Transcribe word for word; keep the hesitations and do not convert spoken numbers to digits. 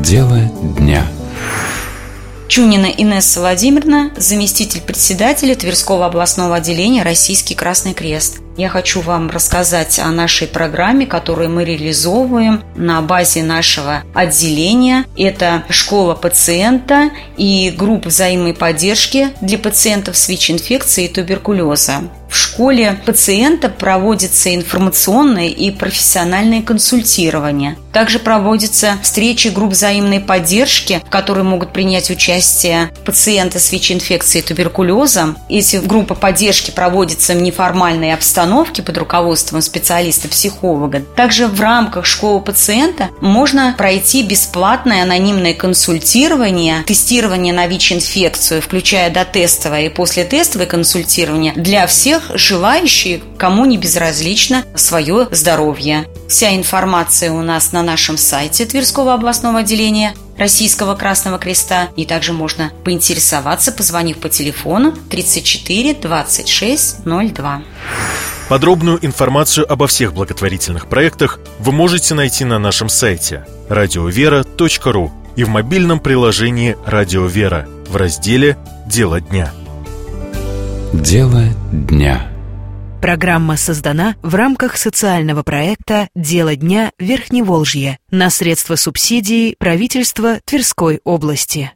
Дело дня. Чунина Инесса Владимировна, заместитель председателя Тверского областного отделения «Российский Красный Крест». Я хочу вам рассказать о нашей программе, которую мы реализовываем на базе нашего отделения. Это школа пациента и группа взаимной поддержки для пациентов с ВИЧ-инфекцией и туберкулеза. В школе пациента проводятся информационные и профессиональные консультирования. Также проводятся встречи групп взаимной поддержки, в которые могут принять участие пациенты с ВИЧ-инфекцией и туберкулезом. Эти группы поддержки проводятся в неформальной обстановке под руководством специалиста-психолога. Также в рамках школы пациента можно пройти бесплатное анонимное консультирование, тестирование на ВИЧ-инфекцию, включая дотестовое и послетестовое консультирование для всех желающих, кому не безразлично свое здоровье. Вся информация у нас на нашем сайте Тверского областного отделения Российского Красного Креста. И также можно поинтересоваться, позвонив по телефону тридцать четыре двадцать шесть ноль два. Подробную информацию обо всех благотворительных проектах вы можете найти на нашем сайте радиовера точка ру и в мобильном приложении «Радио Вера» в разделе «Дело дня». Дело дня. Программа создана в рамках социального проекта «Дело дня Верхневолжье» на средства субсидии правительства Тверской области.